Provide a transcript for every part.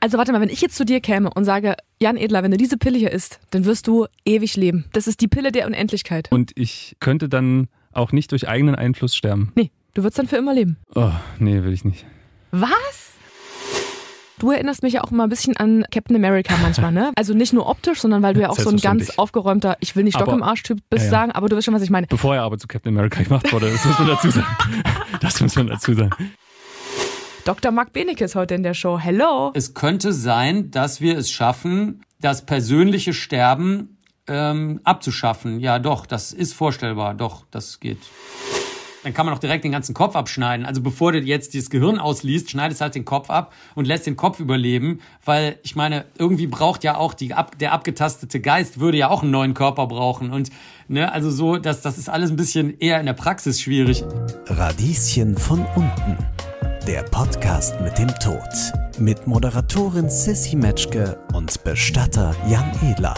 Also warte mal, wenn ich jetzt zu dir käme und sage, Jan Edler, wenn du diese Pille hier isst, dann wirst du ewig leben. Das ist die Pille der Unendlichkeit. Und ich könnte dann auch nicht durch eigenen Einfluss sterben. Nee, du würdest dann für immer leben. Oh, nee, will ich nicht. Was? Du erinnerst mich ja auch immer ein bisschen an Captain America manchmal, ne? Also nicht nur optisch, sondern weil du ja auch so ein ganz aufgeräumter, ich will nicht Stock im Arsch-Typ bist, sagen, aber du weißt schon, was ich meine. Bevor er aber zu Captain America gemacht wurde, das muss man dazu sagen. Das muss man dazu sagen. Dr. Marc Benecke ist heute in der Show. Hello. Es könnte sein, dass wir es schaffen, das persönliche Sterben abzuschaffen. Ja, doch, das ist vorstellbar. Doch, das geht. Dann kann man auch direkt den ganzen Kopf abschneiden. Also bevor du jetzt das Gehirn ausliest, schneidest halt den Kopf ab und lässt den Kopf überleben. Weil, ich meine, irgendwie braucht ja auch der abgetastete Geist, würde ja auch einen neuen Körper brauchen. Und ne, also so, das ist alles ein bisschen eher in der Praxis schwierig. Radieschen von unten. Der Podcast mit dem Tod. Mit Moderatorin Sissi Metzke und Bestatter Jan Edler.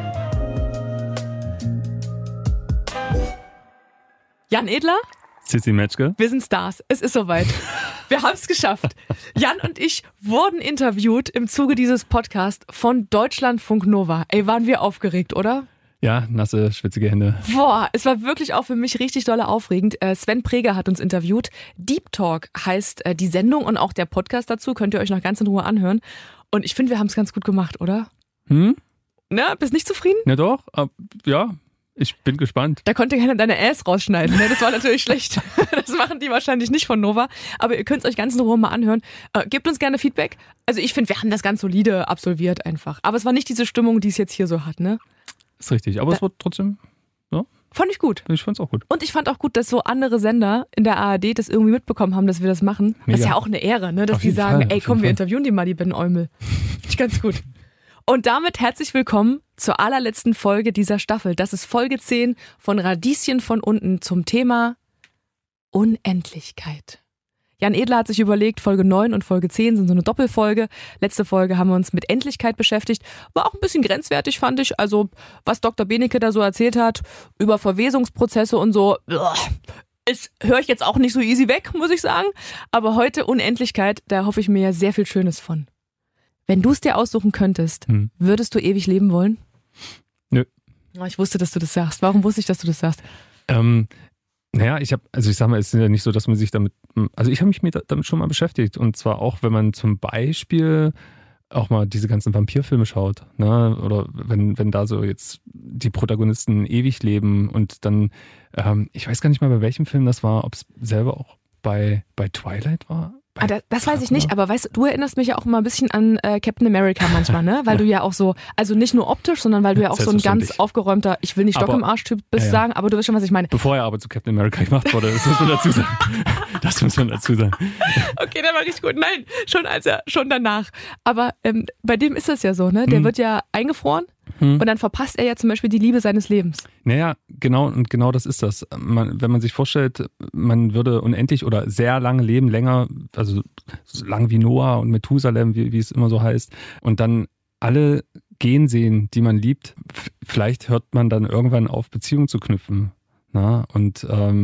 Jan Edler? Sissi Metzke. Wir sind Stars. Es ist soweit. Wir haben es geschafft. Jan und ich wurden interviewt im Zuge dieses Podcasts von Deutschlandfunk Nova. Ey, waren wir aufgeregt, oder? Ja, nasse, schwitzige Hände. Boah, es war wirklich auch für mich richtig doll aufregend. Sven Preger hat uns interviewt. Deep Talk heißt die Sendung und auch der Podcast dazu. Könnt ihr euch noch ganz in Ruhe anhören. Und ich finde, wir haben es ganz gut gemacht, oder? Na, bist nicht zufrieden? Ja doch, ja. Ich bin gespannt. Da konnte keiner deine Ass rausschneiden. Ne? Das war natürlich schlecht. Das machen die wahrscheinlich nicht von Nova. Aber ihr könnt es euch ganz in Ruhe mal anhören. Gebt uns gerne Feedback. Also ich finde, wir haben das ganz solide absolviert einfach. Aber es war nicht diese Stimmung, die es jetzt hier so hat, ne? Ist richtig. Aber es war trotzdem, ja. Fand ich gut. Ich fand's auch gut. Und ich fand auch gut, dass so andere Sender in der ARD das irgendwie mitbekommen haben, dass wir das machen. Mega. Das ist ja auch eine Ehre, ne? Dass die sagen, ey komm, wir interviewen die mal, die Ben Eumel. Finde ich ganz gut. Und damit herzlich willkommen zur allerletzten Folge dieser Staffel. Das ist Folge 10 von Radieschen von unten zum Thema Unendlichkeit. Jan Edler hat sich überlegt, Folge 9 und Folge 10 sind so eine Doppelfolge. Letzte Folge haben wir uns mit Endlichkeit beschäftigt. War auch ein bisschen grenzwertig, fand ich. Also was Dr. Benecke da so erzählt hat über Verwesungsprozesse und so, höre ich jetzt auch nicht so easy weg, muss ich sagen. Aber heute Unendlichkeit, da hoffe ich mir ja sehr viel Schönes von. Wenn du es dir aussuchen könntest, würdest du ewig leben wollen? Nö. Oh, ich wusste, dass du das sagst. Warum wusste ich, dass du das sagst? Naja, ich sag mal, es ist ja nicht so, dass man sich damit, also ich habe mich damit schon mal beschäftigt. Und zwar auch, wenn man zum Beispiel auch mal diese ganzen Vampirfilme schaut, ne? Oder wenn da so jetzt die Protagonisten ewig leben und dann, ich weiß gar nicht mal, bei welchem Film das war, ob es selber auch bei Twilight war. Das weiß ich nicht, aber weißt du erinnerst mich ja auch immer ein bisschen an Captain America manchmal, ne? Weil du ja auch so, also nicht nur optisch, sondern weil du ja auch so ein ganz aufgeräumter, ich will nicht Stock im Arsch-Typ bist, sagen, aber du weißt schon, was ich meine. Bevor er aber zu Captain America gemacht wurde, das muss man dazu sagen. Das muss man dazu sagen. Okay, der war richtig gut. Nein, schon danach. Aber bei dem ist das ja so, ne? Der wird ja eingefroren. Und dann verpasst er ja zum Beispiel die Liebe seines Lebens. Naja, genau das ist das. Wenn man sich vorstellt, man würde unendlich oder sehr lange leben, länger, also so lang wie Noah und Methusalem, wie es immer so heißt, und dann alle gehen sehen, die man liebt, vielleicht hört man dann irgendwann auf, Beziehungen zu knüpfen. Na? Und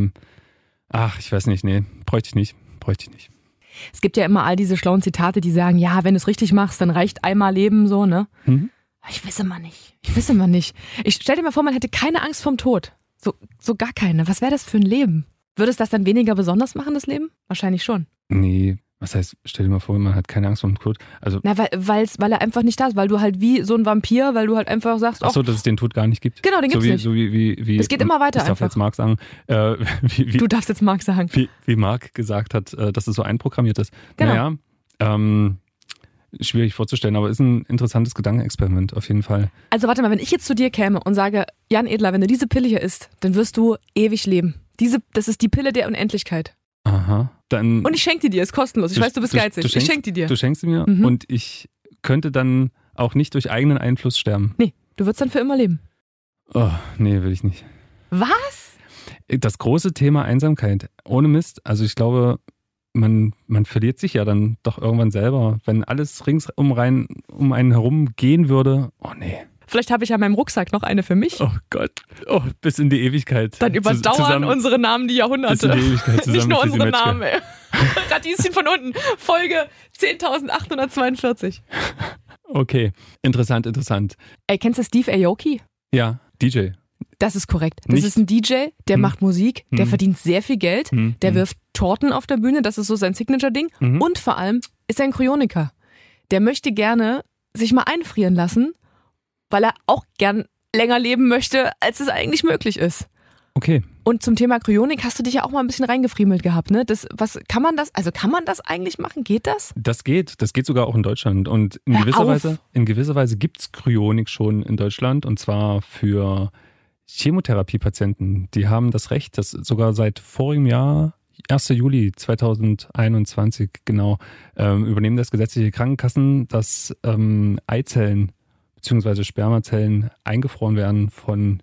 ich weiß nicht, nee, bräuchte ich nicht. Es gibt ja immer all diese schlauen Zitate, die sagen, ja, wenn du es richtig machst, dann reicht einmal Leben so, ne? Ich weiß immer nicht. Ich stell dir mal vor, man hätte keine Angst vorm Tod. So gar keine. Was wäre das für ein Leben? Würde es das dann weniger besonders machen, das Leben? Wahrscheinlich schon. Nee, was heißt, stell dir mal vor, man hat keine Angst vorm Tod. Also, weil er einfach nicht da ist, weil du halt wie so ein Vampir, weil du halt einfach sagst, ach so, dass es den Tod gar nicht gibt. Genau, den gibt's nicht. So wie es geht immer weiter ich darf einfach. jetzt Marc sagen. Du darfst jetzt Marc sagen. Wie Marc gesagt hat, dass es so einprogrammiert ist. Genau. Naja, schwierig vorzustellen, aber ist ein interessantes Gedankenexperiment auf jeden Fall. Also warte mal, wenn ich jetzt zu dir käme und sage, Jan Edler, wenn du diese Pille hier isst, dann wirst du ewig leben. Das ist die Pille der Unendlichkeit. Aha. Dann und ich schenke die dir, ist kostenlos. Ich weiß, du bist geizig. Ich schenke die dir. Du schenkst sie mir und ich könnte dann auch nicht durch eigenen Einfluss sterben. Nee, du würdest dann für immer leben. Oh, nee, will ich nicht. Was? Das große Thema Einsamkeit. Ohne Mist. Also ich glaube, man verliert sich ja dann doch irgendwann selber. Wenn alles ringsum um einen herum gehen würde, oh nee. Vielleicht habe ich ja in meinem Rucksack noch eine für mich. Oh Gott. Oh, bis in die Ewigkeit. Dann überdauern unsere Namen die Jahrhunderte. Bis in die Ewigkeit zusammen. Nicht nur mit unsere Sissi Namen, ey. Radieschen von unten. Folge 10.842. Okay, interessant. Ey, kennst du Steve Aoki? Ja, DJ. Das ist korrekt. Das ist ein DJ, der macht Musik, der verdient sehr viel Geld, der wirft Torten auf der Bühne, das ist so sein Signature-Ding. Und vor allem ist er ein Kryoniker. Der möchte gerne sich mal einfrieren lassen, weil er auch gern länger leben möchte, als es eigentlich möglich ist. Okay. Und zum Thema Kryonik hast du dich ja auch mal ein bisschen reingefriemelt gehabt, ne? Kann man das eigentlich machen? Geht das? Das geht sogar auch in Deutschland. Und in gewisser Weise gibt's Kryonik schon in Deutschland, und zwar für Chemotherapiepatienten. Die haben das Recht, das sogar seit vorigem Jahr, 1. Juli 2021, genau, übernehmen das gesetzliche Krankenkassen, dass Eizellen bzw. Spermazellen eingefroren werden von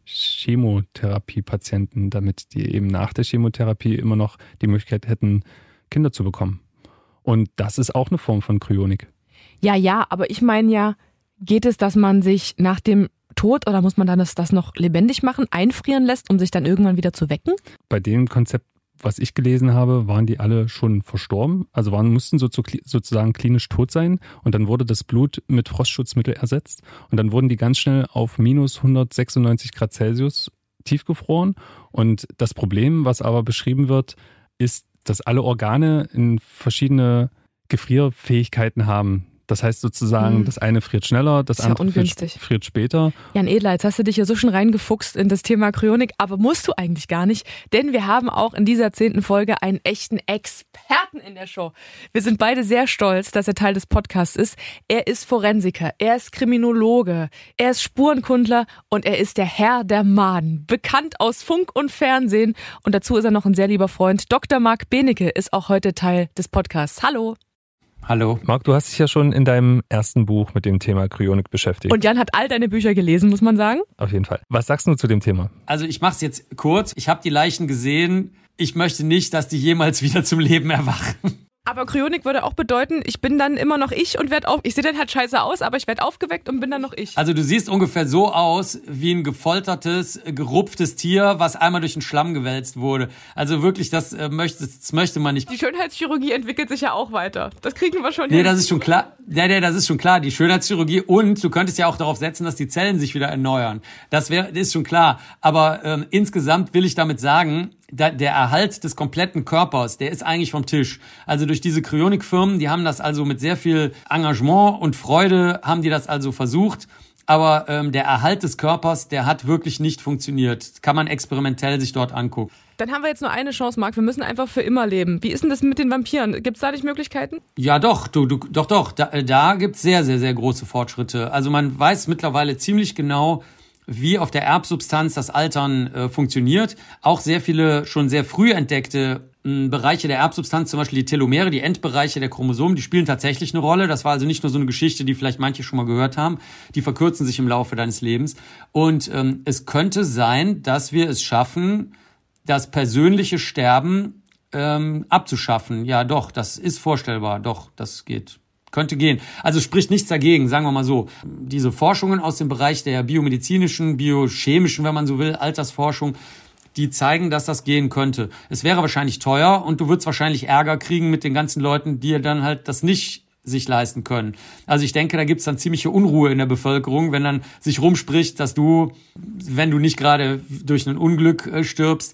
Chemotherapiepatienten, damit die eben nach der Chemotherapie immer noch die Möglichkeit hätten, Kinder zu bekommen. Und das ist auch eine Form von Kryonik. Ja, aber ich meine ja, geht es, dass man sich nach dem Tod, oder muss man dann das noch lebendig machen, einfrieren lässt, um sich dann irgendwann wieder zu wecken? Bei dem Konzept, was ich gelesen habe, waren die alle schon verstorben, also mussten sozusagen klinisch tot sein, und dann wurde das Blut mit Frostschutzmittel ersetzt und dann wurden die ganz schnell auf minus 196 Grad Celsius tiefgefroren, und das Problem, was aber beschrieben wird, ist, dass alle Organe in verschiedene Gefrierfähigkeiten haben. Das heißt sozusagen, das eine friert schneller, das andere friert später. Jan Edler, jetzt hast du dich ja so schon reingefuchst in das Thema Kryonik, aber musst du eigentlich gar nicht, denn wir haben auch in dieser 10. Folge einen echten Experten in der Show. Wir sind beide sehr stolz, dass er Teil des Podcasts ist. Er ist Forensiker, er ist Kriminologe, er ist Spurenkundler und er ist der Herr der Maden. Bekannt aus Funk und Fernsehen, und dazu ist er noch ein sehr lieber Freund. Dr. Marc Benecke ist auch heute Teil des Podcasts. Hallo. Hallo. Marc, du hast dich ja schon in deinem ersten Buch mit dem Thema Kryonik beschäftigt. Und Jan hat all deine Bücher gelesen, muss man sagen. Auf jeden Fall. Was sagst du zu dem Thema? Also ich mach's jetzt kurz. Ich habe die Leichen gesehen. Ich möchte nicht, dass die jemals wieder zum Leben erwachen. Aber Kryonik würde auch bedeuten, ich bin dann immer noch ich und ich sehe dann halt scheiße aus, aber ich werde aufgeweckt und bin dann noch ich. Also du siehst ungefähr so aus wie ein gefoltertes, gerupftes Tier, was einmal durch den Schlamm gewälzt wurde. Also wirklich, das möchte man nicht. Die Schönheitschirurgie entwickelt sich ja auch weiter. Das kriegen wir schon hin. Nee, das ist schon klar. Das ist schon klar. Die Schönheitschirurgie, und du könntest ja auch darauf setzen, dass die Zellen sich wieder erneuern. Das ist schon klar. Aber insgesamt will ich damit sagen, der Erhalt des kompletten Körpers, der ist eigentlich vom Tisch. Also durch diese Kryonikfirmen, die haben das also mit sehr viel Engagement und Freude, haben die das also versucht. Aber der Erhalt des Körpers, der hat wirklich nicht funktioniert. Das kann man experimentell sich dort angucken. Dann haben wir jetzt nur eine Chance, Marc. Wir müssen einfach für immer leben. Wie ist denn das mit den Vampiren? Gibt es da nicht Möglichkeiten? Ja, doch. Doch. Da gibt's sehr, sehr, sehr große Fortschritte. Also man weiß mittlerweile ziemlich genau, wie auf der Erbsubstanz das Altern funktioniert. Auch sehr viele schon sehr früh entdeckte Bereiche der Erbsubstanz, zum Beispiel die Telomere, die Endbereiche der Chromosomen, die spielen tatsächlich eine Rolle. Das war also nicht nur so eine Geschichte, die vielleicht manche schon mal gehört haben. Die verkürzen sich im Laufe deines Lebens. Und es könnte sein, dass wir es schaffen, das persönliche Sterben abzuschaffen. Ja, doch, das ist vorstellbar. Doch, das geht. Könnte gehen. Also spricht nichts dagegen, sagen wir mal so. Diese Forschungen aus dem Bereich der biomedizinischen, biochemischen, wenn man so will, Altersforschung, die zeigen, dass das gehen könnte. Es wäre wahrscheinlich teuer und du würdest wahrscheinlich Ärger kriegen mit den ganzen Leuten, die dann halt das nicht sich leisten können. Also ich denke, da gibt's dann ziemliche Unruhe in der Bevölkerung, wenn dann sich rumspricht, dass du, wenn du nicht gerade durch ein Unglück stirbst,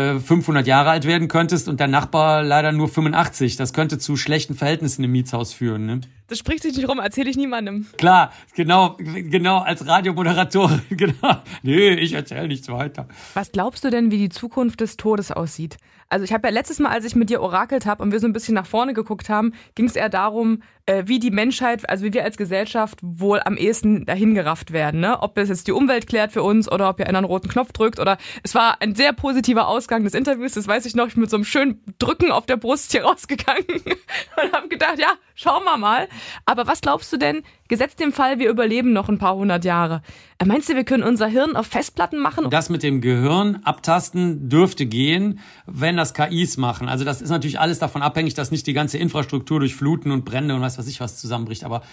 500 Jahre alt werden könntest und der Nachbar leider nur 85. Das könnte zu schlechten Verhältnissen im Mietshaus führen, ne? Das spricht sich nicht rum, erzähle ich niemandem. Klar, genau, als Radiomoderatorin, genau. Nee, ich erzähle nichts weiter. Was glaubst du denn, wie die Zukunft des Todes aussieht? Also ich habe ja letztes Mal, als ich mit dir orakelt habe und wir so ein bisschen nach vorne geguckt haben, ging es eher darum, wie die Menschheit, also wie wir als Gesellschaft wohl am ehesten dahin gerafft werden, ne? Ob es jetzt die Umwelt klärt für uns oder ob ihr einer einen roten Knopf drückt oder es war ein sehr positiver Ausgang des Interviews, das weiß ich noch, ich bin mit so einem schönen Drücken auf der Brust hier rausgegangen und habe gedacht, ja, schauen wir mal. Aber was glaubst du denn, gesetzt dem Fall, wir überleben noch ein paar hundert Jahre, meinst du, wir können unser Hirn auf Festplatten machen? Das mit dem Gehirn abtasten dürfte gehen, wenn das KIs machen. Also das ist natürlich alles davon abhängig, dass nicht die ganze Infrastruktur durch Fluten und Brände und was weiß ich was zusammenbricht. Aber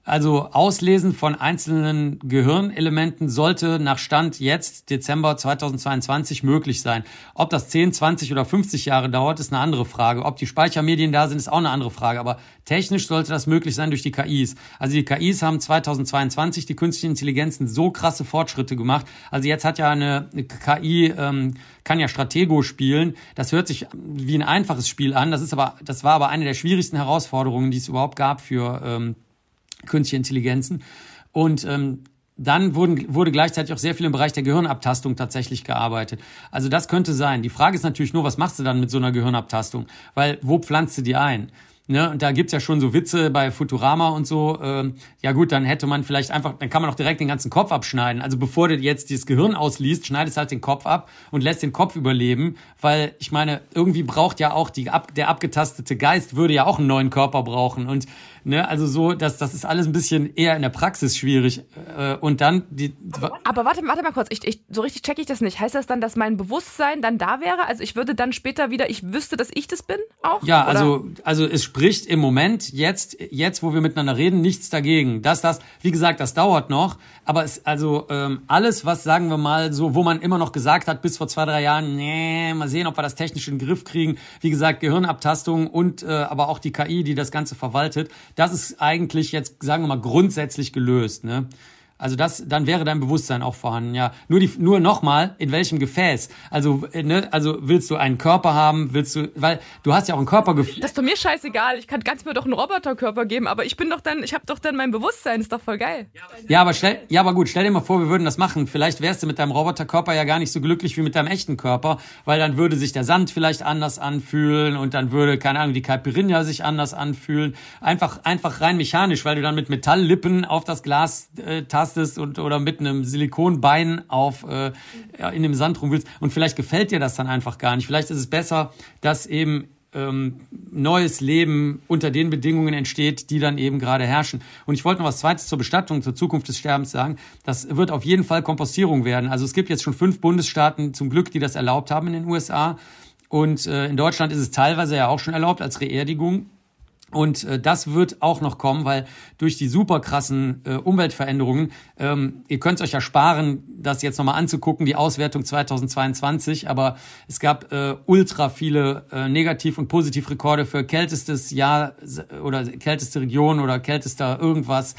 Also Auslesen von einzelnen Gehirnelementen sollte nach Stand jetzt, Dezember 2022, möglich sein. Ob das 10, 20 oder 50 Jahre dauert, ist eine andere Frage. Ob die Speichermedien da sind, ist auch eine andere Frage. Aber technisch sollte das möglich sein durch die KIs. Also die KIs haben 2022 die künstlichen Intelligenzen so krasse Fortschritte gemacht. Also jetzt hat ja eine KI, kann ja Stratego spielen. Das hört sich wie ein einfaches Spiel an. Das war aber eine der schwierigsten Herausforderungen, die es überhaupt gab für künstliche Intelligenzen. Und dann wurde gleichzeitig auch sehr viel im Bereich der Gehirnabtastung tatsächlich gearbeitet. Also das könnte sein. Die Frage ist natürlich nur, was machst du dann mit so einer Gehirnabtastung? Weil wo pflanzt du die ein? Ne, und da gibt's ja schon so Witze bei Futurama und so. Ja gut, dann hätte man vielleicht dann kann man auch direkt den ganzen Kopf abschneiden. Also bevor du jetzt dieses Gehirn ausliest, schneidest halt den Kopf ab und lässt den Kopf überleben. Weil ich meine, irgendwie braucht ja auch der abgetastete Geist würde ja auch einen neuen Körper brauchen. Und ne, also so, das ist alles ein bisschen eher in der Praxis schwierig. Und dann Aber warte mal kurz, so richtig checke ich das nicht. Heißt das dann, dass mein Bewusstsein dann da wäre? Also ich würde dann später wieder, ich wüsste, dass ich das bin auch? Ja, oder? Also es spricht im Moment, jetzt, wo wir miteinander reden, nichts dagegen. Wie gesagt, das dauert noch, aber alles, was, sagen wir mal, so, wo man immer noch gesagt hat, bis vor 2-3 Jahren, nee, mal sehen, ob wir das technisch in den Griff kriegen. Wie gesagt, Gehirnabtastung und aber auch die KI, die das Ganze verwaltet, das ist eigentlich jetzt, sagen wir mal, grundsätzlich gelöst, ne? Also dann wäre dein Bewusstsein auch vorhanden, ja. Nur nochmal, in welchem Gefäß? Also willst du einen Körper haben? Weil du hast ja auch ein Körpergefühl. Das ist doch mir scheißegal. Kannst mir doch einen Roboterkörper geben, aber ich habe doch dann mein Bewusstsein. Ist doch voll geil. Ja, aber gut, stell dir mal vor, wir würden das machen. Vielleicht wärst du mit deinem Roboterkörper ja gar nicht so glücklich wie mit deinem echten Körper, weil dann würde sich der Sand vielleicht anders anfühlen und dann würde, keine Ahnung, die Caipirinha sich anders anfühlen. Einfach rein mechanisch, weil du dann mit Metalllippen auf das Glas tastest oder mit einem Silikonbein in dem Sand rumwühlst. Und vielleicht gefällt dir das dann einfach gar nicht. Vielleicht ist es besser, dass eben neues Leben unter den Bedingungen entsteht, die dann eben gerade herrschen. Und ich wollte noch was Zweites zur Bestattung, zur Zukunft des Sterbens sagen. Das wird auf jeden Fall Kompostierung werden. Also es gibt jetzt schon 5 Bundesstaaten zum Glück, die das erlaubt haben in den USA. Und in Deutschland ist es teilweise ja auch schon erlaubt als Reerdigung. Und das wird auch noch kommen, weil durch die super krassen Umweltveränderungen, ihr könnt es euch ja sparen, das jetzt nochmal anzugucken, die Auswertung 2022, aber es gab ultra viele Negativ- und Positivrekorde für kältestes Jahr oder kälteste Region oder kältester irgendwas,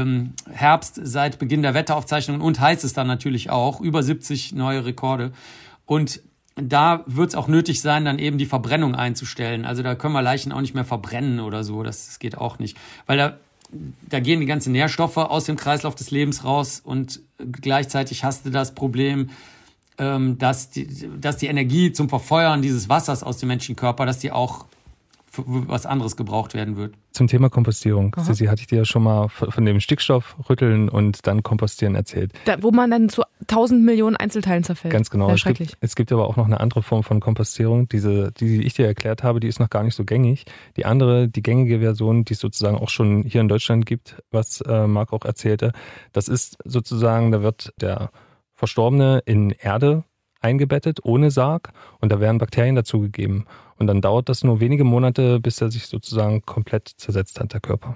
Herbst seit Beginn der Wetteraufzeichnungen und heißester natürlich auch, über 70 neue Rekorde. Und da wird es auch nötig sein, dann eben die Verbrennung einzustellen. Also da können wir Leichen auch nicht mehr verbrennen oder so. Das geht auch nicht. Weil da gehen die ganzen Nährstoffe aus dem Kreislauf des Lebens raus und gleichzeitig hast du das Problem, dass die Energie zum Verfeuern dieses Wassers aus dem menschlichen Körper, dass die auch für was anderes gebraucht werden wird. Zum Thema Kompostierung. Sissi, hatte ich dir ja schon mal von dem Stickstoff rütteln und dann kompostieren erzählt. Wo man dann zu 1000 Millionen Einzelteilen zerfällt. Ganz genau. Schrecklich. Es gibt aber auch noch eine andere Form von Kompostierung. Die ich dir erklärt habe, die ist noch gar nicht so gängig. Die gängige Version, die es sozusagen auch schon hier in Deutschland gibt, was Marc auch erzählte, das ist sozusagen, da wird der Verstorbene in Erde eingebettet, ohne Sarg, und da werden Bakterien dazugegeben. Und dann dauert das nur wenige Monate, bis er sich sozusagen komplett zersetzt hat, der Körper.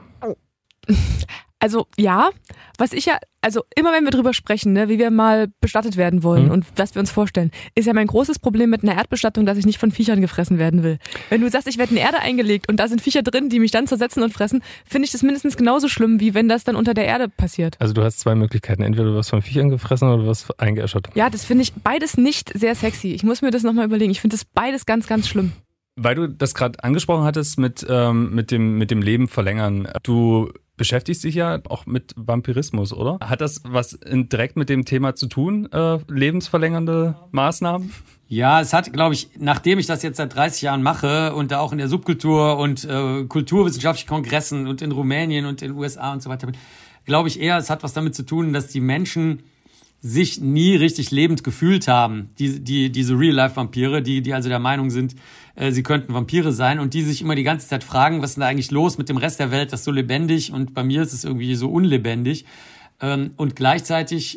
Also ja, immer wenn wir drüber sprechen, ne, wie wir mal bestattet werden wollen und was wir uns vorstellen, ist ja mein großes Problem mit einer Erdbestattung, dass ich nicht von Viechern gefressen werden will. Wenn du sagst, ich werde in Erde eingelegt und da sind Viecher drin, die mich dann zersetzen und fressen, finde ich das mindestens genauso schlimm, wie wenn das dann unter der Erde passiert. Also du hast 2 Möglichkeiten. Entweder du wirst von Viechern gefressen oder du wirst eingeäschert. Ja, das finde ich beides nicht sehr sexy. Ich muss mir das nochmal überlegen. Ich finde das beides ganz, ganz schlimm. Weil du das gerade angesprochen hattest mit dem Leben verlängern. Du beschäftigst dich ja auch mit Vampirismus, oder? Hat das was direkt mit dem Thema zu tun, lebensverlängernde Maßnahmen? Ja, es hat, glaube ich, nachdem ich das jetzt seit 30 Jahren mache und da auch in der Subkultur und kulturwissenschaftlichen Kongressen und in Rumänien und in den USA und so weiter bin, glaube ich eher, es hat was damit zu tun, dass die Menschen sich nie richtig lebend gefühlt haben, diese Real-Life-Vampire, die also der Meinung sind, sie könnten Vampire sein und die sich immer die ganze Zeit fragen, was ist denn da eigentlich los mit dem Rest der Welt, das ist so lebendig und bei mir ist es irgendwie so unlebendig. Und gleichzeitig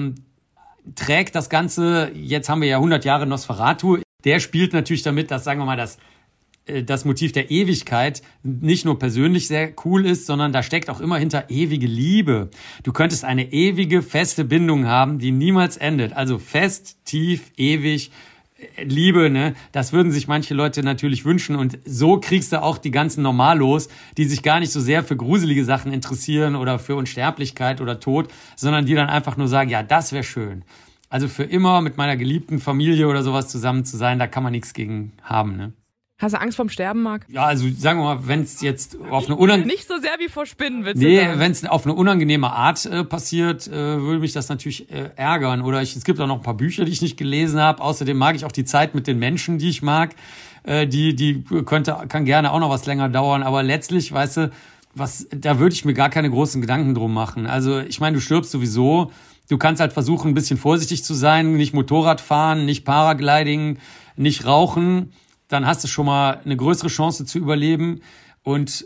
trägt das Ganze, jetzt haben wir ja 100 Jahre Nosferatu, der spielt natürlich damit, dass, sagen wir mal, das das Motiv der Ewigkeit nicht nur persönlich sehr cool ist, sondern da steckt auch immer hinter ewige Liebe. Du könntest eine ewige, feste Bindung haben, die niemals endet. Also fest, tief, ewig, Liebe, ne? Das würden sich manche Leute natürlich wünschen. Und so kriegst du auch die ganzen Normalos, die sich gar nicht so sehr für gruselige Sachen interessieren oder für Unsterblichkeit oder Tod, sondern die dann einfach nur sagen, ja, das wäre schön. Also für immer mit meiner geliebten Familie oder sowas zusammen zu sein, da kann man nichts gegen haben, ne? Hast du Angst vorm Sterben, Marc? Ja, also sagen wir mal, wenn es jetzt auf eine Nicht so sehr wie vor Spinnen, willst du sagen? wenn es auf eine unangenehme Art passiert, würde mich das natürlich ärgern. Oder es gibt auch noch ein paar Bücher, die ich nicht gelesen habe. Außerdem mag ich auch die Zeit mit den Menschen, die ich mag. Die kann gerne auch noch was länger dauern. Aber letztlich, weißt du, da würde ich mir gar keine großen Gedanken drum machen. Also ich meine, du stirbst sowieso. Du kannst halt versuchen, ein bisschen vorsichtig zu sein, nicht Motorrad fahren, nicht Paragliding, nicht rauchen. Dann hast du schon mal eine größere Chance zu überleben. Und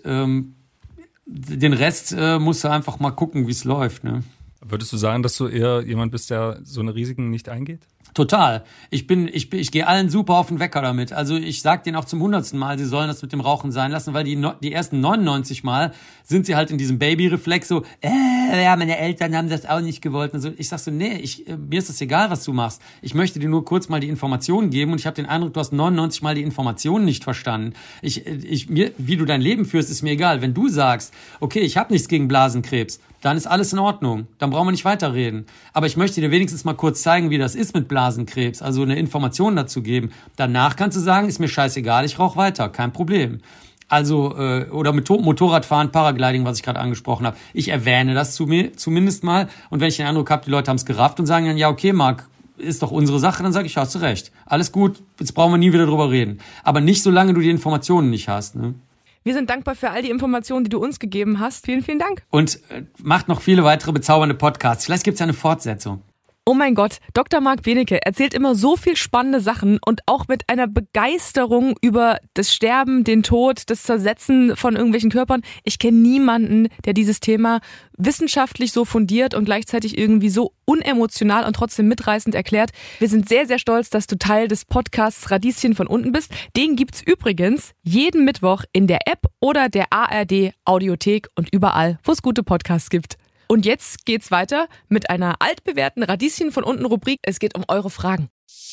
den Rest musst du einfach mal gucken, wie es läuft. Ne? Würdest du sagen, dass du eher jemand bist, der so eine Risiken nicht eingeht? Total. Ich gehe allen super auf den Wecker damit. Also ich sag denen auch zum 100. Mal, sie sollen das mit dem Rauchen sein lassen, weil die ersten 99 Mal sind sie halt in diesem Baby-Reflex so, ja, meine Eltern haben das auch nicht gewollt. Und so. Ich sag so, nee, mir ist das egal, was du machst. Ich möchte dir nur kurz mal die Informationen geben und ich habe den Eindruck, du hast 99 Mal die Informationen nicht verstanden. Wie du dein Leben führst, ist mir egal. Wenn du sagst, okay, ich habe nichts gegen Blasenkrebs, dann ist alles in Ordnung. Dann brauchen wir nicht weiterreden. Aber ich möchte dir wenigstens mal kurz zeigen, wie das ist mit Blasenkrebs, also eine Information dazu geben. Danach kannst du sagen, ist mir scheißegal, ich rauche weiter, kein Problem. Also, oder mit Motorradfahren, Paragliding, was ich gerade angesprochen habe. Ich erwähne das zumindest mal. Und wenn ich den Eindruck habe, die Leute haben es gerafft und sagen dann, ja, okay, Marc, ist doch unsere Sache, dann sage ich, hast du recht. Alles gut, jetzt brauchen wir nie wieder drüber reden. Aber nicht, solange du die Informationen nicht hast, ne? Wir sind dankbar für all die Informationen, die du uns gegeben hast. Vielen, vielen Dank. Und macht noch viele weitere bezaubernde Podcasts. Vielleicht gibt es ja eine Fortsetzung. Oh mein Gott, Dr. Marc Benecke erzählt immer so viel spannende Sachen und auch mit einer Begeisterung über das Sterben, den Tod, das Zersetzen von irgendwelchen Körpern. Ich kenne niemanden, der dieses Thema wissenschaftlich so fundiert und gleichzeitig irgendwie so unemotional und trotzdem mitreißend erklärt. Wir sind sehr, sehr stolz, dass du Teil des Podcasts Radieschen von unten bist. Den gibt's übrigens jeden Mittwoch in der App oder der ARD Audiothek und überall, wo es gute Podcasts gibt. Und jetzt geht's weiter mit einer altbewährten Radieschen von unten Rubrik. Es geht um eure Fragen.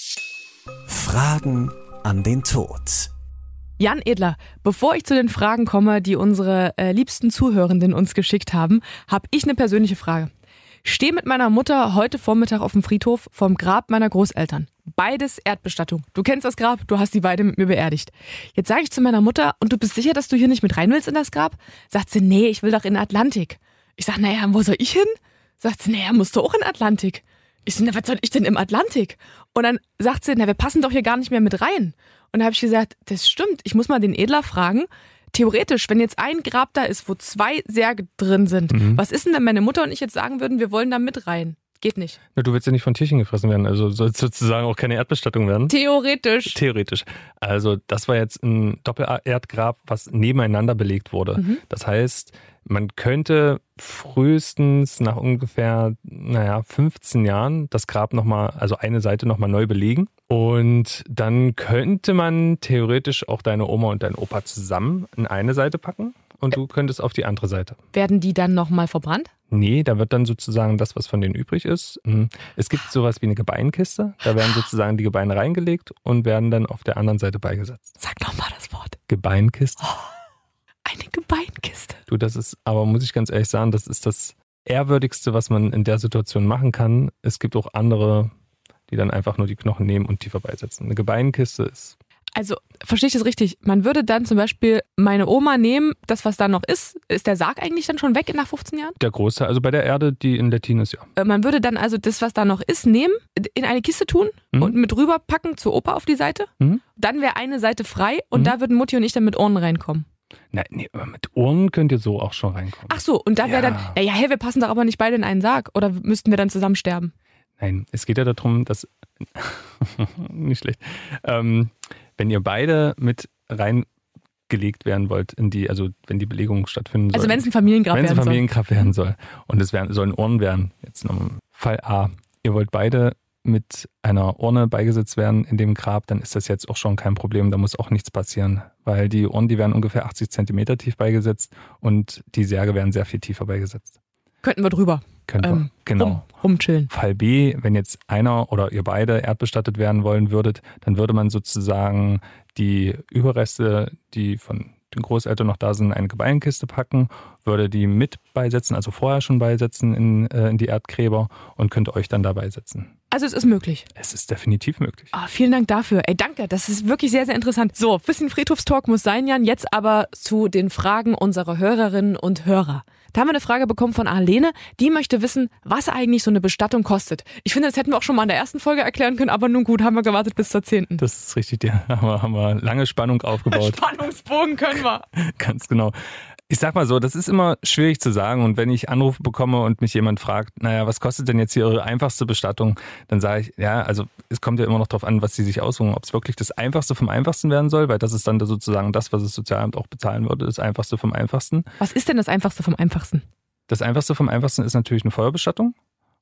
Fragen an den Tod. Jan Edler, bevor ich zu den Fragen komme, die unsere liebsten Zuhörenden uns geschickt haben, habe ich eine persönliche Frage. Stehe mit meiner Mutter heute Vormittag auf dem Friedhof vorm Grab meiner Großeltern. Beides Erdbestattung. Du kennst das Grab, du hast die beide mit mir beerdigt. Jetzt sage ich zu meiner Mutter, und du bist sicher, dass du hier nicht mit rein willst in das Grab? Sagt sie, nee, ich will doch in den Atlantik. Ich sag, naja, wo soll ich hin? Sagt sie, naja, musst du auch in den Atlantik. Ich sag, na, was soll ich denn im Atlantik? Und dann sagt sie, na, wir passen doch hier gar nicht mehr mit rein. Und da habe ich gesagt, das stimmt, ich muss mal den Edler fragen. Theoretisch, wenn jetzt ein Grab da ist, wo 2 Särge drin sind, was ist denn, wenn meine Mutter und ich jetzt sagen würden, wir wollen da mit rein? Geht nicht. Na, du willst ja nicht von Tierchen gefressen werden, also soll es sozusagen auch keine Erdbestattung werden? Theoretisch. Also das war jetzt ein Doppelerdgrab, was nebeneinander belegt wurde. Das heißt, man könnte frühestens nach ungefähr 15 Jahren das Grab nochmal, also eine Seite nochmal neu belegen. Und dann könnte man theoretisch auch deine Oma und deinen Opa zusammen in eine Seite packen und du könntest auf die andere Seite. Werden die dann nochmal verbrannt? Nee, da wird dann sozusagen das, was von denen übrig ist. Es gibt sowas wie eine Gebeinkiste. Da werden sozusagen die Gebeine reingelegt und werden dann auf der anderen Seite beigesetzt. Sag doch mal das Wort. Gebeinkiste. Eine Gebeinkiste. Du, das ist, aber muss ich ganz ehrlich sagen, das ist das Ehrwürdigste, was man in der Situation machen kann. Es gibt auch andere, die dann einfach nur die Knochen nehmen und tiefer beisetzen. Eine Gebeinkiste ist... Also, verstehe ich das richtig? Man würde dann zum Beispiel meine Oma nehmen, das, was da noch ist der Sarg eigentlich dann schon weg nach 15 Jahren? Der Großteil, also bei der Erde, die in Lettin ist, ja. Man würde dann also das, was da noch ist, nehmen, in eine Kiste tun und mit rüberpacken zur Opa auf die Seite. Dann wäre eine Seite frei und da würden Mutti und ich dann mit Urnen reinkommen. Nein, nee, mit Urnen könnt ihr so auch schon reinkommen. Ach so, und da wäre dann, wir passen doch aber nicht beide in einen Sarg. Oder müssten wir dann zusammen sterben? Nein, es geht ja darum, dass, nicht schlecht, wenn ihr beide mit reingelegt werden wollt also wenn die Belegung stattfinden soll. Also wenn es ein Familiengrab werden soll. Wenn es ein Familiengrab werden soll. Und es sollen Urnen werden. Jetzt noch Fall A. Ihr wollt beide mit einer Urne beigesetzt werden in dem Grab, dann ist das jetzt auch schon kein Problem. Da muss auch nichts passieren, weil die Urnen, die werden ungefähr 80 Zentimeter tief beigesetzt und die Särge werden sehr viel tiefer beigesetzt. Könnten wir drüber. Genau. Rumchillen. Fall B, wenn jetzt einer oder ihr beide erdbestattet werden wollen würdet, dann würde man sozusagen die Überreste, die von den Großeltern noch da sind, in eine Gebeinkiste packen, würde die mit beisetzen, also vorher schon beisetzen in die Erdgräber und könnte euch dann da beisetzen. Also es ist möglich. Es ist definitiv möglich. Vielen Dank dafür. Ey, danke, das ist wirklich sehr, sehr interessant. So, bisschen Friedhofstalk muss sein, Jan. Jetzt aber zu den Fragen unserer Hörerinnen und Hörer. Da haben wir eine Frage bekommen von Arlene, die möchte wissen, was eigentlich so eine Bestattung kostet. Ich finde, das hätten wir auch schon mal in der ersten Folge erklären können, aber nun gut, haben wir gewartet bis zur 10. Das ist richtig, ja. Haben wir lange Spannung aufgebaut. Spannungsbogen können wir. Ganz genau. Ich sag mal so, das ist immer schwierig zu sagen und wenn ich Anrufe bekomme und mich jemand fragt, naja, was kostet denn jetzt hier eure einfachste Bestattung, dann sage ich, ja, also es kommt ja immer noch drauf an, was sie sich aussuchen, ob es wirklich das Einfachste vom Einfachsten werden soll, weil das ist dann sozusagen das, was das Sozialamt auch bezahlen würde, das Einfachste vom Einfachsten. Was ist denn das Einfachste vom Einfachsten? Das Einfachste vom Einfachsten ist natürlich eine Feuerbestattung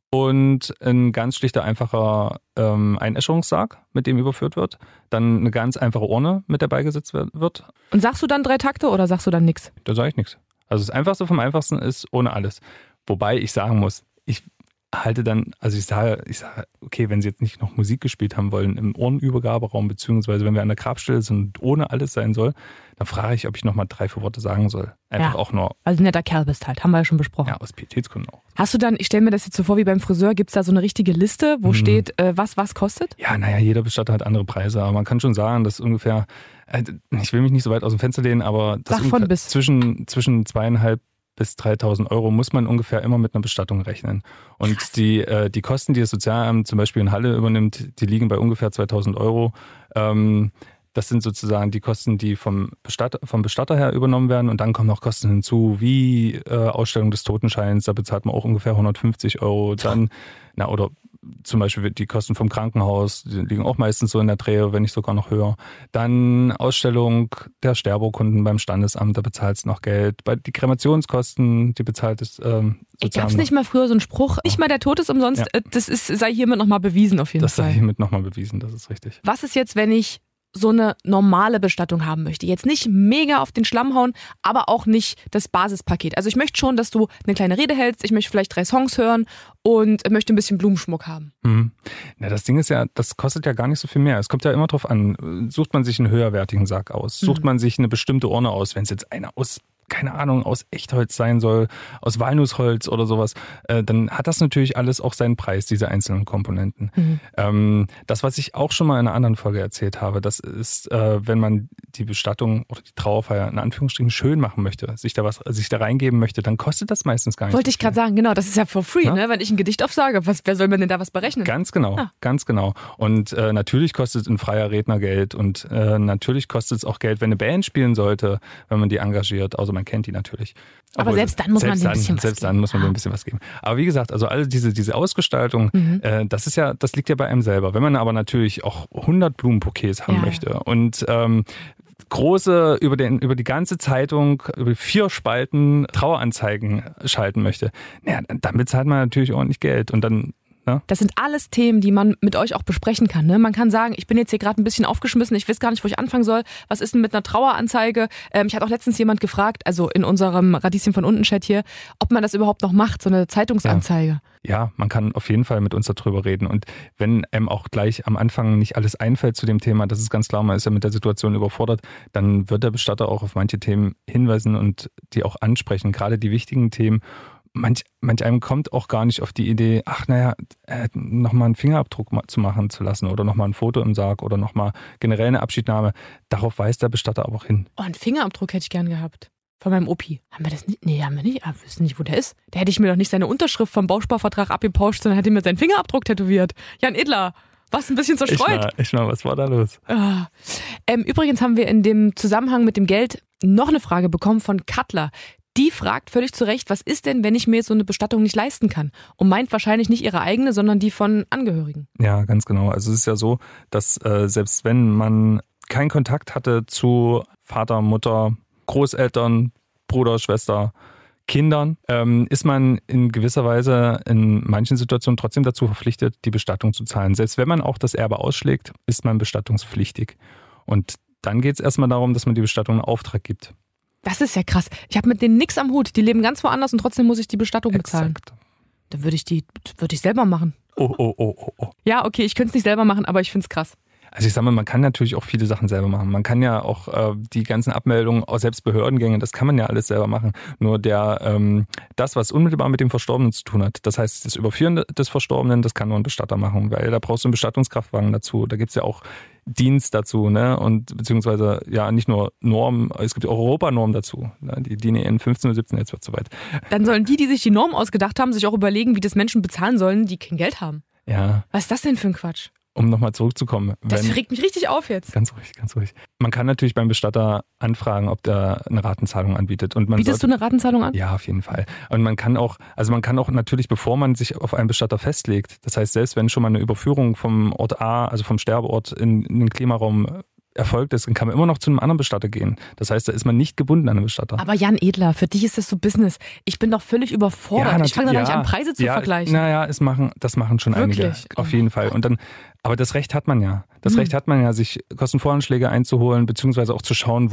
und ein ganz schlichter, einfacher Einäscherungssarg, mit dem überführt wird. Dann eine ganz einfache Urne, mit der beigesetzt wird. Und sagst du dann 3 Takte oder sagst du dann nichts? Da sage ich nichts. Also das Einfachste vom Einfachsten ist ohne alles. Wobei ich sagen muss, ich halte dann, also ich sage, okay, wenn sie jetzt nicht noch Musik gespielt haben wollen im Urnenübergaberaum, beziehungsweise wenn wir an der Grabstelle sind und ohne alles sein soll, dann frage ich, ob ich nochmal 3, 4 Worte sagen soll. Einfach auch nur. Weil du ein netter Kerl bist halt, haben wir ja schon besprochen. Ja, aus Pietätsgründen auch. Hast du dann, ich stelle mir das jetzt so vor wie beim Friseur, gibt es da so eine richtige Liste, wo steht, was kostet? Ja, naja, jeder Bestatter hat andere Preise, aber man kann schon sagen, dass ungefähr, ich will mich nicht so weit aus dem Fenster lehnen, aber das zwischen 2.500 bis 3.000 Euro muss man ungefähr immer mit einer Bestattung rechnen. Und die Kosten, die das Sozialamt zum Beispiel in Halle übernimmt, die liegen bei ungefähr 2.000 Euro. Das sind sozusagen die Kosten, die vom Bestatter her übernommen werden. Und dann kommen noch Kosten hinzu, wie Ausstellung des Totenscheins, da bezahlt man auch ungefähr 150 Euro. Dann, oder zum Beispiel die Kosten vom Krankenhaus, die liegen auch meistens so in der Drehe, wenn nicht sogar noch höher. Dann Ausstellung der Sterbeurkunden beim Standesamt, da bezahlt es noch Geld. Die Kremationskosten, die bezahlt es Gab es nicht mal früher so einen Spruch, nicht mal der Tod ist umsonst, das sei hiermit nochmal bewiesen auf jeden Fall. Das sei hiermit nochmal bewiesen, das ist richtig. Was ist jetzt, wenn ich so eine normale Bestattung haben möchte? Jetzt nicht mega auf den Schlamm hauen, aber auch nicht das Basispaket. Also ich möchte schon, dass du eine kleine Rede hältst, ich möchte vielleicht 3 Songs hören und möchte ein bisschen Blumenschmuck haben. Na, das Ding ist ja, das kostet ja gar nicht so viel mehr. Es kommt ja immer drauf an, sucht man sich einen höherwertigen Sarg aus, sucht man sich eine bestimmte Urne aus, wenn es jetzt eine aus keine Ahnung, aus Echtholz sein soll, aus Walnussholz oder sowas, dann hat das natürlich alles auch seinen Preis, diese einzelnen Komponenten. Das, was ich auch schon mal in einer anderen Folge erzählt habe, das ist, wenn man die Bestattung oder die Trauerfeier in Anführungsstrichen schön machen möchte, sich da reingeben möchte, dann kostet das meistens gar nicht. Wollte ich gerade sagen, genau, das ist ja for free, ne? Wenn ich ein Gedicht aufsage, wer soll mir denn da was berechnen? Ganz genau, ganz genau. Und natürlich kostet ein freier Redner Geld und natürlich kostet es auch Geld, wenn eine Band spielen sollte, wenn man die engagiert. Also man kennt die natürlich. Aber selbst dann muss man ein bisschen was geben. Selbst dann muss man ein bisschen was geben. Aber wie gesagt, also alle diese Ausgestaltung, das liegt ja bei einem selber. Wenn man aber natürlich auch 100 Blumenbouquets haben möchte und große, über die ganze Zeitung, über 4 Spalten Traueranzeigen schalten möchte, dann bezahlt man natürlich ordentlich Geld und dann. Das sind alles Themen, die man mit euch auch besprechen kann. Ne? Man kann sagen, ich bin jetzt hier gerade ein bisschen aufgeschmissen, ich weiß gar nicht, wo ich anfangen soll. Was ist denn mit einer Traueranzeige? Ich hatte auch letztens jemand gefragt, also in unserem Radieschen von unten Chat hier, ob man das überhaupt noch macht, so eine Zeitungsanzeige. Ja, man kann auf jeden Fall mit uns darüber reden. Und wenn einem auch gleich am Anfang nicht alles einfällt zu dem Thema, das ist ganz klar, man ist ja mit der Situation überfordert, dann wird der Bestatter auch auf manche Themen hinweisen und die auch ansprechen, gerade die wichtigen Themen. Manch einem kommt auch gar nicht auf die Idee, nochmal einen Fingerabdruck zu machen zu lassen oder nochmal ein Foto im Sarg oder nochmal generell eine Abschiednahme. Darauf weist der Bestatter aber auch hin. Oh, einen Fingerabdruck hätte ich gern gehabt. Von meinem Opi. Haben wir das nicht? Nee, haben wir nicht. Wir wissen nicht, wo der ist. Da hätte ich mir doch nicht seine Unterschrift vom Bausparvertrag abgepauscht, sondern hätte mir seinen Fingerabdruck tätowiert. Jan Edler, was ein bisschen zerstreut. Ich mal, was war da los? Übrigens haben wir in dem Zusammenhang mit dem Geld noch eine Frage bekommen von Cutler. Die fragt völlig zu Recht, was ist denn, wenn ich mir jetzt so eine Bestattung nicht leisten kann? Und meint wahrscheinlich nicht ihre eigene, sondern die von Angehörigen. Ja, ganz genau. Also es ist ja so, dass selbst wenn man keinen Kontakt hatte zu Vater, Mutter, Großeltern, Bruder, Schwester, Kindern, ist man in gewisser Weise in manchen Situationen trotzdem dazu verpflichtet, die Bestattung zu zahlen. Selbst wenn man auch das Erbe ausschlägt, ist man bestattungspflichtig. Und dann geht es erstmal darum, dass man die Bestattung einen Auftrag gibt. Das ist ja krass. Ich habe mit denen nichts am Hut. Die leben ganz woanders und trotzdem muss ich die Bestattung bezahlen. Exakt. Dann würde ich selber machen. Oh. Ja, okay, ich könnte es nicht selber machen, aber ich finde es krass. Also ich sag mal, man kann natürlich auch viele Sachen selber machen. Man kann ja auch die ganzen Abmeldungen, auch selbst Behördengänge, das kann man ja alles selber machen. Nur das, was unmittelbar mit dem Verstorbenen zu tun hat, das heißt das Überführen des Verstorbenen, das kann nur ein Bestatter machen, weil da brauchst du einen Bestattungskraftwagen dazu. Da gibt's ja auch Dienst dazu, ne? Und beziehungsweise ja nicht nur Normen, es gibt auch Europanormen dazu. Ne? Die DIN EN 1517, jetzt wird soweit. Dann sollen die sich die Norm ausgedacht haben, sich auch überlegen, wie das Menschen bezahlen sollen, die kein Geld haben. Ja. Was ist das denn für ein Quatsch? Um nochmal zurückzukommen. Das regt mich richtig auf jetzt. Ganz ruhig. Man kann natürlich beim Bestatter anfragen, ob der eine Ratenzahlung anbietet. Und Bietest du eine Ratenzahlung an? Ja, auf jeden Fall. Und man kann auch natürlich, bevor man sich auf einen Bestatter festlegt, das heißt, selbst wenn schon mal eine Überführung vom Ort A, also vom Sterbeort in den Klimaraum erfolgt ist, dann kann man immer noch zu einem anderen Bestatter gehen. Das heißt, da ist man nicht gebunden an einen Bestatter. Aber Jan Edler, für dich ist das so Business. Ich bin doch völlig überfordert. Ja, ich fange da gar nicht an, Preise zu vergleichen. Naja, das machen schon Wirklich? Einige. Auf jeden Fall. Und dann, aber das Recht hat man ja. Recht hat man ja, sich Kostenvoranschläge einzuholen, beziehungsweise auch zu schauen,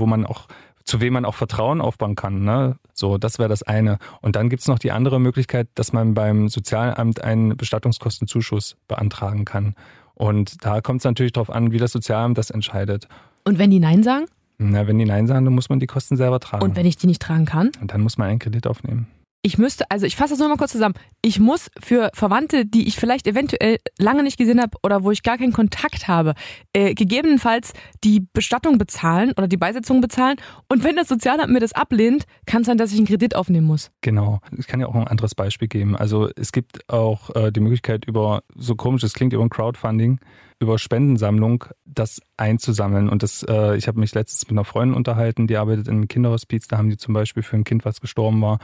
zu wem man auch Vertrauen aufbauen kann. Ne? So, das wäre das eine. Und dann gibt's noch die andere Möglichkeit, dass man beim Sozialamt einen Bestattungskostenzuschuss beantragen kann. Und da kommt es natürlich darauf an, wie das Sozialamt das entscheidet. Und wenn die Nein sagen? Na, wenn die Nein sagen, dann muss man die Kosten selber tragen. Und wenn ich die nicht tragen kann? Und dann muss man einen Kredit aufnehmen. Ich fasse das nur mal kurz zusammen. Ich muss für Verwandte, die ich vielleicht eventuell lange nicht gesehen habe oder wo ich gar keinen Kontakt habe, gegebenenfalls die Bestattung bezahlen oder die Beisetzung bezahlen. Und wenn das Sozialamt mir das ablehnt, kann es sein, dass ich einen Kredit aufnehmen muss. Genau. Ich kann ja auch ein anderes Beispiel geben. Also es gibt auch die Möglichkeit über, so komisch es klingt, über ein Crowdfunding, über Spendensammlung das einzusammeln. Und ich habe mich letztens mit einer Freundin unterhalten, die arbeitet in einem Kinderhospiz. Da haben die zum Beispiel für ein Kind, was gestorben war,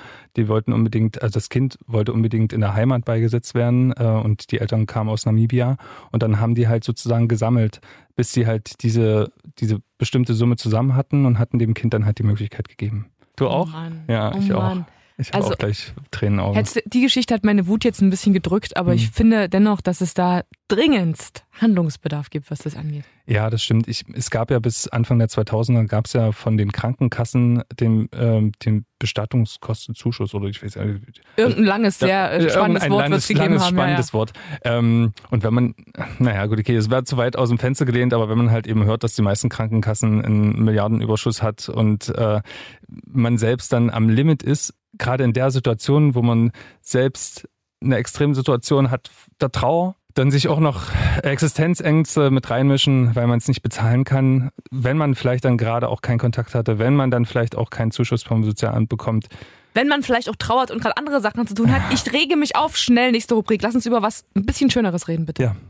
das Kind wollte unbedingt in der Heimat beigesetzt werden und die Eltern kamen aus Namibia. Und dann haben die halt sozusagen gesammelt, bis sie halt diese bestimmte Summe zusammen hatten und hatten dem Kind dann halt die Möglichkeit gegeben. Du auch? Mann. Ja, ich auch. Ich habe Also, auch gleich Tränenaugen. Die Geschichte hat meine Wut jetzt ein bisschen gedrückt, aber ich finde dennoch, dass es da dringendst Handlungsbedarf gibt, was das angeht. Ja, das stimmt. Es gab ja bis Anfang der 2000er gab es ja von den Krankenkassen den Bestattungskostenzuschuss oder ich weiß nicht. Irgendein langes, sehr spannendes Wort wird es gegeben haben. Spannendes Wort. Und wenn man, es wäre zu weit aus dem Fenster gelehnt, aber wenn man halt eben hört, dass die meisten Krankenkassen einen Milliardenüberschuss hat und man selbst dann am Limit ist, gerade in der Situation, wo man selbst eine extreme Situation hat, der Trauer, dann sich auch noch Existenzängste mit reinmischen, weil man es nicht bezahlen kann, wenn man vielleicht dann gerade auch keinen Kontakt hatte, wenn man dann vielleicht auch keinen Zuschuss vom Sozialamt bekommt. Wenn man vielleicht auch trauert und gerade andere Sachen zu tun hat. Ich rege mich auf, schnell, nächste Rubrik. Lass uns über was ein bisschen Schöneres reden, bitte. Ja.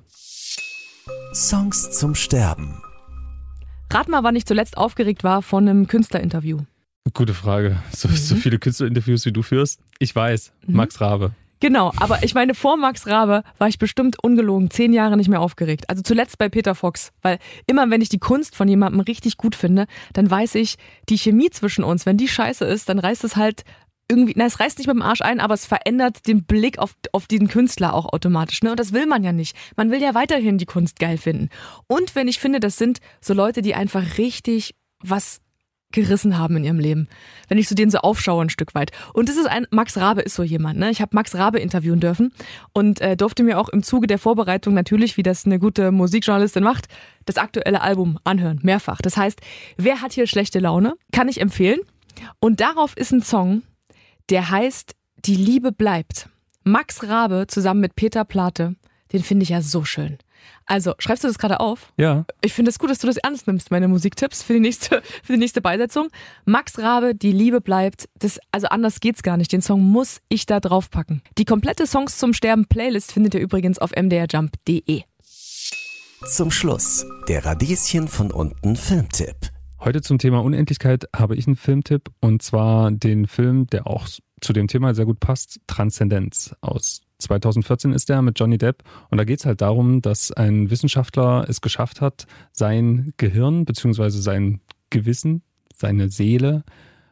Songs zum Sterben. Rat mal, wann ich zuletzt aufgeregt war von einem Künstlerinterview. Gute Frage. So viele Künstlerinterviews, wie du führst. Ich weiß, Max Raabe. Genau, aber ich meine, vor Max Raabe war ich bestimmt ungelogen 10 Jahre nicht mehr aufgeregt. Also zuletzt bei Peter Fox, weil immer wenn ich die Kunst von jemandem richtig gut finde, dann weiß ich, die Chemie zwischen uns, wenn die scheiße ist, dann reißt es halt irgendwie, es reißt nicht mit dem Arsch ein, aber es verändert den Blick auf diesen Künstler auch automatisch. Ne? Und das will man ja nicht. Man will ja weiterhin die Kunst geil finden. Und wenn ich finde, das sind so Leute, die einfach richtig was gerissen haben in ihrem Leben. Wenn ich zu denen so aufschaue ein Stück weit. Und Max Raabe ist so jemand. Ne? Ich habe Max Raabe interviewen dürfen und durfte mir auch im Zuge der Vorbereitung natürlich, wie das eine gute Musikjournalistin macht, das aktuelle Album anhören. Mehrfach. Das heißt, wer hat hier schlechte Laune? Kann ich empfehlen. Und darauf ist ein Song, der heißt Die Liebe bleibt. Max Raabe zusammen mit Peter Plate. Den finde ich ja so schön. Also, schreibst du das gerade auf? Ja. Ich finde es gut, dass du das ernst nimmst, meine Musiktipps für die nächste Beisetzung. Max Raabe, Die Liebe bleibt. Also anders geht's gar nicht. Den Song muss ich da draufpacken. Die komplette Songs zum Sterben Playlist findet ihr übrigens auf mdrjump.de. Zum Schluss der Radieschen von unten Filmtipp. Heute zum Thema Unendlichkeit habe ich einen Filmtipp und zwar den Film, der auch zu dem Thema sehr gut passt, Transzendenz aus 2014 ist der mit Johnny Depp und da geht es halt darum, dass ein Wissenschaftler es geschafft hat, sein Gehirn bzw. sein Gewissen, seine Seele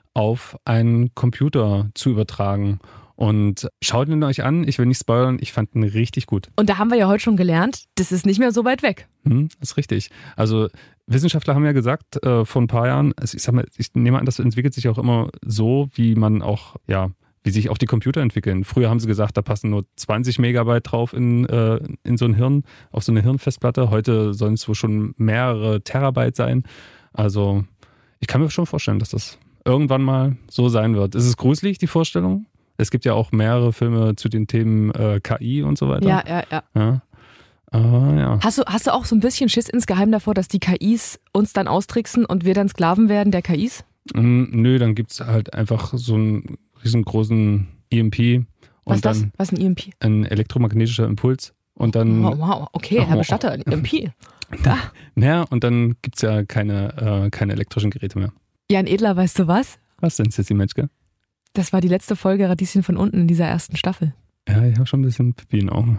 auf einen Computer zu übertragen. Und schaut ihn euch an, ich will nicht spoilern, ich fand ihn richtig gut. Und da haben wir ja heute schon gelernt, das ist nicht mehr so weit weg. Ist richtig. Also Wissenschaftler haben ja gesagt, vor ein paar Jahren, also ich nehme an, das entwickelt sich auch immer so, wie man auch, wie sich auch die Computer entwickeln. Früher haben sie gesagt, da passen nur 20 Megabyte drauf in so ein Hirn, auf so eine Hirnfestplatte. Heute sollen es wohl schon mehrere Terabyte sein. Also ich kann mir schon vorstellen, dass das irgendwann mal so sein wird. Ist es gruselig, die Vorstellung? Es gibt ja auch mehrere Filme zu den Themen KI und so weiter. Ja. Hast du auch so ein bisschen Schiss insgeheim davor, dass die KIs uns dann austricksen und wir dann Sklaven werden der KIs? Nö, dann gibt es halt einfach so einen riesengroßen EMP. Was ist das? Was ist ein EMP? Ein elektromagnetischer Impuls. Und dann, wow, okay, Herr Bestatter, ein EMP. Naja, und dann gibt es ja keine elektrischen Geräte mehr. Jan Edler, weißt du was? Was denn, Sissy Metzger? Das war die letzte Folge Radieschen von unten in dieser ersten Staffel. Ja, ich habe schon ein bisschen Pipi in den Augen.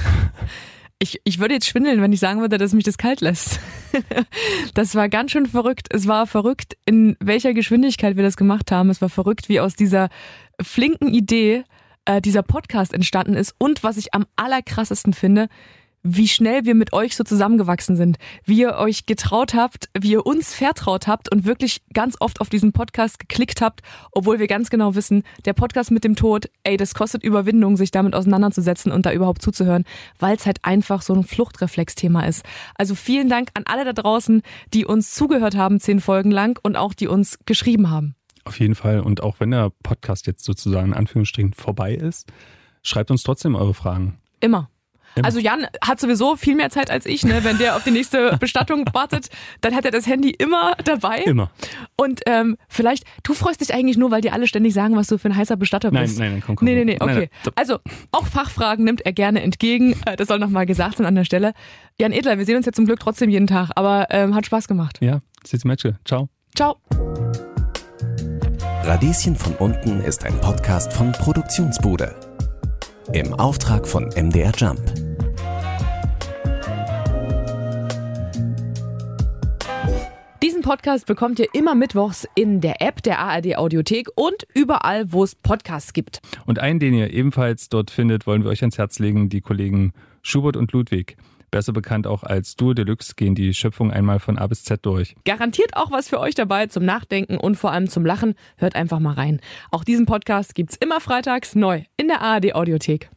Ich würde jetzt schwindeln, wenn ich sagen würde, dass mich das kalt lässt. Das war ganz schön verrückt. Es war verrückt, in welcher Geschwindigkeit wir das gemacht haben. Es war verrückt, wie aus dieser flinken Idee dieser Podcast entstanden ist. Und was ich am allerkrassesten finde, wie schnell wir mit euch so zusammengewachsen sind, wie ihr euch getraut habt, wie ihr uns vertraut habt und wirklich ganz oft auf diesen Podcast geklickt habt, obwohl wir ganz genau wissen, der Podcast mit dem Tod, das kostet Überwindung, sich damit auseinanderzusetzen und da überhaupt zuzuhören, weil es halt einfach so ein Fluchtreflex-Thema ist. Also vielen Dank an alle da draußen, die uns zugehört haben 10 Folgen lang und auch die uns geschrieben haben. Auf jeden Fall. Und auch wenn der Podcast jetzt sozusagen in Anführungsstrichen vorbei ist, schreibt uns trotzdem eure Fragen. Immer. Also Jan hat sowieso viel mehr Zeit als ich, ne? Wenn der auf die nächste Bestattung wartet, dann hat er das Handy immer dabei. Immer. Und vielleicht, du freust dich eigentlich nur, weil dir alle ständig sagen, was du für ein heißer Bestatter bist. Nein, komm. Nee, okay. Nein. Also auch Fachfragen nimmt er gerne entgegen. Das soll nochmal gesagt sein an der Stelle. Jan Edler, wir sehen uns ja zum Glück trotzdem jeden Tag, aber hat Spaß gemacht. Ja, Sissy Metzger. Ciao. Ciao. Radieschen von unten ist ein Podcast von Produktionsbude. Im Auftrag von MDR Jump. Diesen Podcast bekommt ihr immer mittwochs in der App der ARD Audiothek und überall, wo es Podcasts gibt. Und einen, den ihr ebenfalls dort findet, wollen wir euch ans Herz legen, die Kollegen Schubert und Ludwig. Besser bekannt auch als Duo Deluxe, gehen die Schöpfung einmal von A bis Z durch. Garantiert auch was für euch dabei zum Nachdenken und vor allem zum Lachen. Hört einfach mal rein. Auch diesen Podcast gibt's immer freitags neu in der ARD Audiothek.